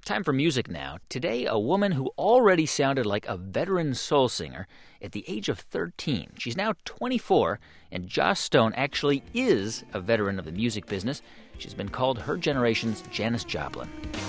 Time for music now. Today, a woman who already sounded like a veteran soul singer at the age of 13. She's now 24, and Joss Stone actually is a veteran of the music business. She's been called her generation's Janis Joplin.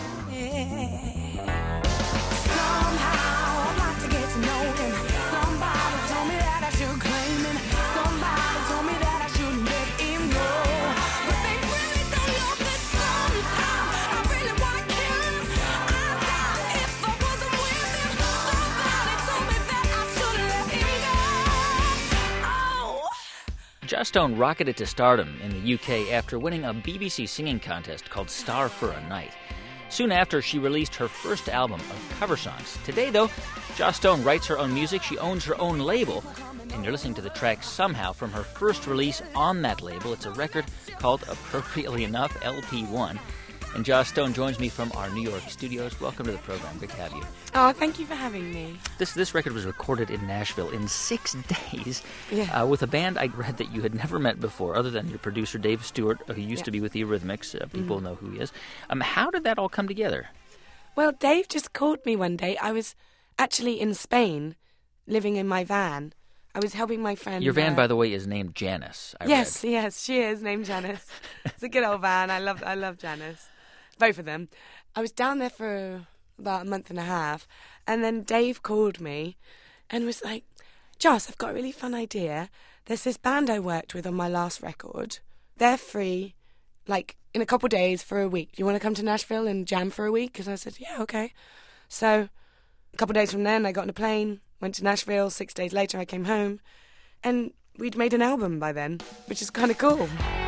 Joss Stone rocketed to stardom in the UK after winning a BBC singing contest called Star for a Night. Soon after, she released her first album of cover songs. Today, though, Joss Stone writes her own music, she owns her own label, and you're listening to the track Somehow from her first release on that label. It's a record called, appropriately enough, LP1. And Joss Stone joins me from our New York studios. Welcome to the program. Good to have you. Oh, thank you for having me. This record was recorded in Nashville in 6 days with a band I read that you had never met before, other than your producer, Dave Stewart, who used to be with the Eurythmics. People know who he is. How did that all come together? Well, Dave just called me one day. I was actually in Spain, living in my van. I was helping my friend. Your van, by the way, is named Janice. Yes, she is named Janice. It's a good old van. I love Janice. Both of them. I was down there for about a month and a half, and then Dave called me and was like, Joss, I've got a really fun idea. There's this band I worked with on my last record. They're free, like, in a couple days for a week. Do you want to come to Nashville and jam for a week? Because I said, yeah, okay. So a couple days from then, I got on a plane, went to Nashville. 6 days later, I came home, and we'd made an album by then, which is kind of cool.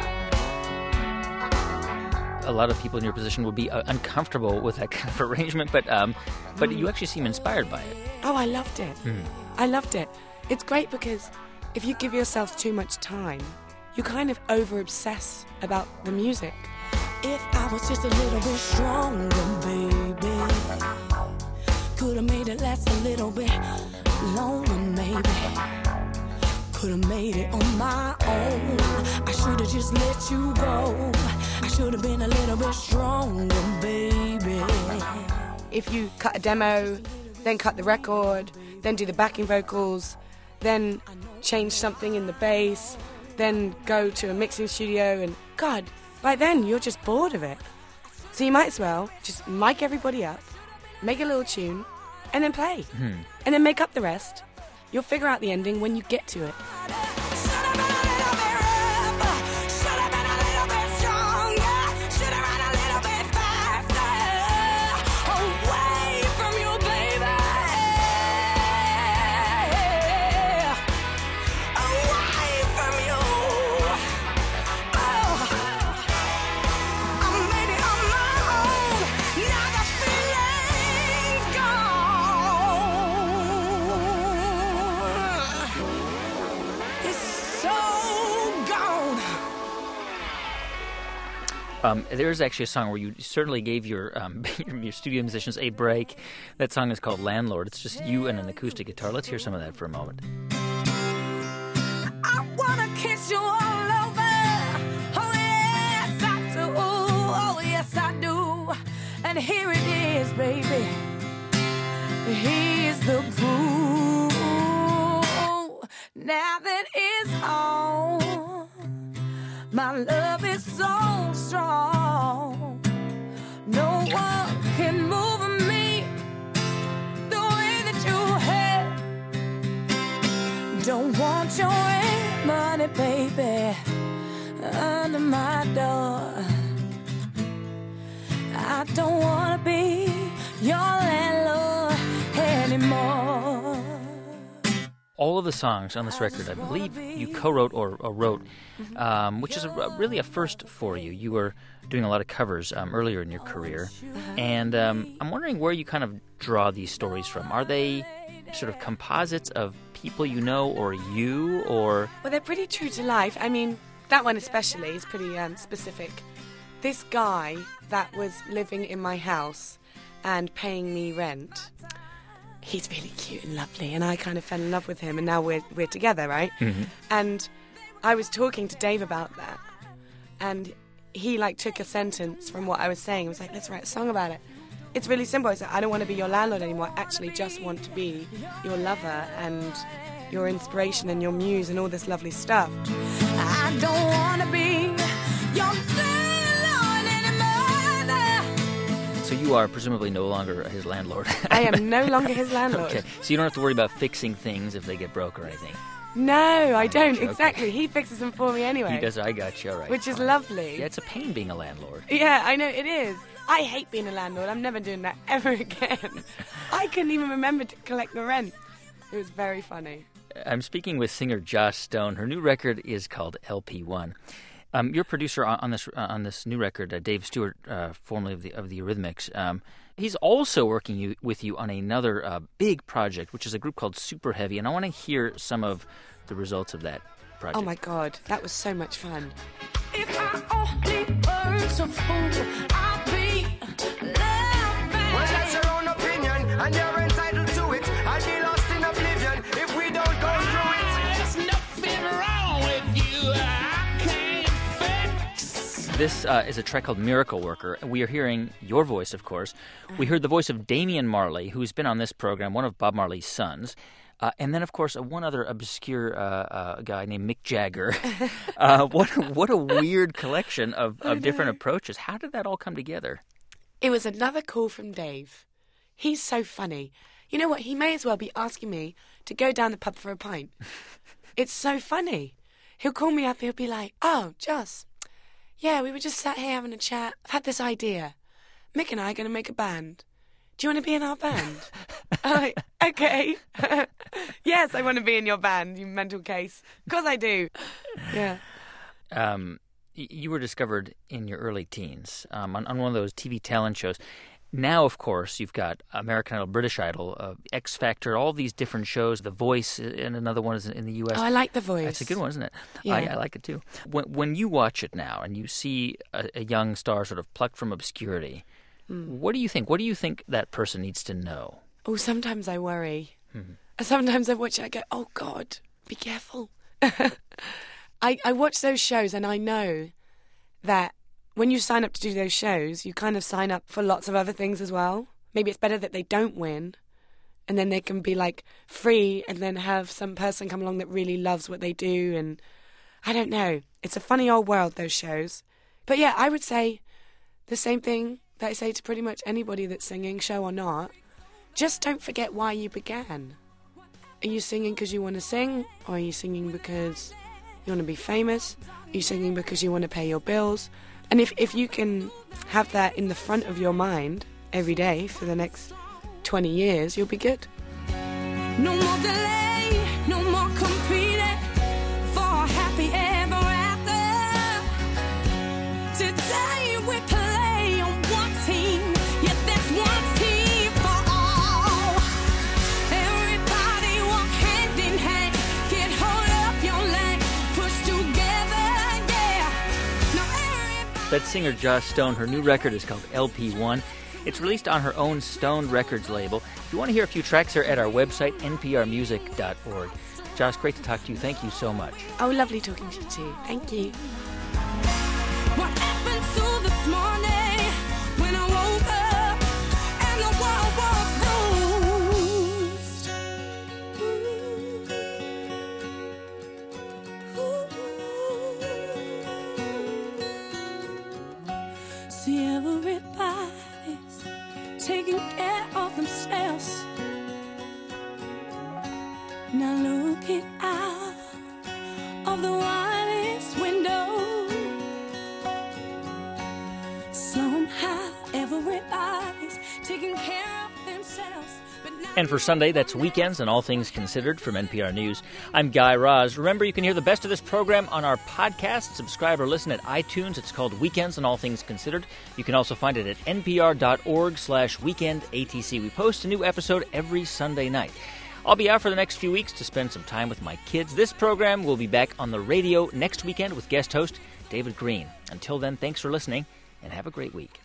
A lot of people in your position would be uncomfortable with that kind of arrangement, but you actually seem inspired by it. Oh, I loved it. I loved it. It's great because if you give yourself too much time, you kind of over-obsess about the music. If I was just a little bit stronger, baby, could have made it last a little bit longer, maybe. Could have made it on my own. I should have just let you go. I should have been a little bit stronger, baby. If you cut a demo, then cut the record, then do the backing vocals, then change something in the bass, then go to a mixing studio, and God, by then you're just bored of it. So you might as well just mic everybody up, make a little tune, and then play. And then make up the rest. You'll figure out the ending when you get to it. There's actually a song where you certainly gave your studio musicians a break. That song is called Landlord. It's just you and an acoustic guitar. Let's hear some of that for a moment. I wanna kiss you all over. Oh yes, I do. Oh yes, I do. And here it is, baby. Here's the proof. Now that it's on, my love is so strong. No one can move me the way that you have. Don't want your money, baby, under my door. I don't want to be your landlord anymore. All of the songs on this record, I believe you co-wrote or wrote, which is really a first for you. You were doing a lot of covers earlier in your career, and I'm wondering where you kind of draw these stories from. Are they sort of composites of people you know or you, or...? Well, they're pretty true to life. I mean, that one especially is pretty specific. This guy that was living in my house and paying me rent, he's really cute and lovely, and I kind of fell in love with him, and now we're together, right? And I was talking to Dave about that, and he took a sentence from what I was saying. He was like, let's write a song about it. it's really simple. It's like, I don't want to be your landlord anymore. I actually just want to be your lover and your inspiration and your muse and all this lovely stuff. I don't want to be your landlord anymore. So you are presumably no longer his landlord. I am no longer his landlord. Okay, so you don't have to worry about fixing things if they get broke or anything. No, I don't. Okay. Exactly. He fixes them for me anyway. He does. I got you. All right. Which is fine. lovely. Yeah, it's a pain being a landlord. Yeah, I know, it is. I hate being a landlord. I'm never doing that ever again. I couldn't even remember to collect the rent. It was very funny. I'm speaking with singer Joss Stone. Her new record is called LP1. Your producer on this new record, Dave Stewart, formerly of the Eurythmics, he's also working with you on another big project, which is a group called Super Heavy, and I want to hear some of the results of that project. Oh my God, that was so much fun. If I only were so fool, I'd be laughing. Well, that's your own opinion, and you're entitled to it. I'd be lost in oblivion if we don't go through it. There's nothing wrong with you I can't fix. This is a track called Miracle Worker. We are hearing your voice, of course. We heard the voice of Damian Marley, who's been on this program, one of Bob Marley's sons. And then, of course, one other obscure guy named Mick Jagger. What a weird collection of different approaches. How did that all come together? It was another call from Dave. He's so funny. You know what? He may as well be asking me to go down the pub for a pint. It's so funny. He'll call me up. He'll be like, "Oh, Joss, yeah, we were just sat here having a chat. I've had this idea. Mick and I are going to make a band. Do you want to be in our band?" I'm like, "Okay." "Yes, I want to be in your band, you mental case." Of course I do. Yeah. You were discovered in your early teens on one of those TV talent shows. Now, of course, you've got American Idol, British Idol, X Factor, all these different shows, The Voice, and another one is in the U.S. Oh, I like The Voice. That's a good one, isn't it? Yeah. I like it too. When you watch it now and you see a young star sort of plucked from obscurity, what do you think? What do you think that person needs to know? Oh, sometimes I worry. Sometimes I watch it, I go, "Oh, God, be careful." I watch those shows and I know that when you sign up to do those shows, you kind of sign up for lots of other things as well. Maybe it's better that they don't win and then they can be like free and then have some person come along that really loves what they do. And I don't know. It's a funny old world, those shows. But yeah, I would say the same thing that I say to pretty much anybody that's singing, show or not. Just don't forget why you began. Are you singing because you want to sing? Or are you singing because you want to be famous? Are you singing because you want to pay your bills? And if you can have that in the front of your mind every day for the next 20 years, you'll be good. No more delay, no more competing for a happy ever after. Today we play on one team. Yes, that's one team for all. Everybody walk hand in hand. Get hold up your leg, push together, yeah. Now everybody. That's singer Joss Stone. Her new record is called LP1. It's released on her own Stone Records label. If you want to hear a few tracks, they're at our website, nprmusic.org. Joss, great to talk to you. Thank you so much. Oh, lovely talking to you too. Thank you. What happened to this morning when I woke up and the world was bruised? See, everybody's taking care of themselves. Now looking out of the widest window. Somehow everybody's taking care of themselves. But now And for Sunday, that's Weekends and All Things Considered from NPR News. I'm Guy Raz. Remember, you can hear the best of this program on our podcast. Subscribe or listen at iTunes. It's called Weekends and All Things Considered. You can also find it at npr.org/weekendatc. We post a new episode every Sunday night. I'll be out for the next few weeks to spend some time with my kids. This program will be back on the radio next weekend with guest host David Green. Until then, thanks for listening and have a great week.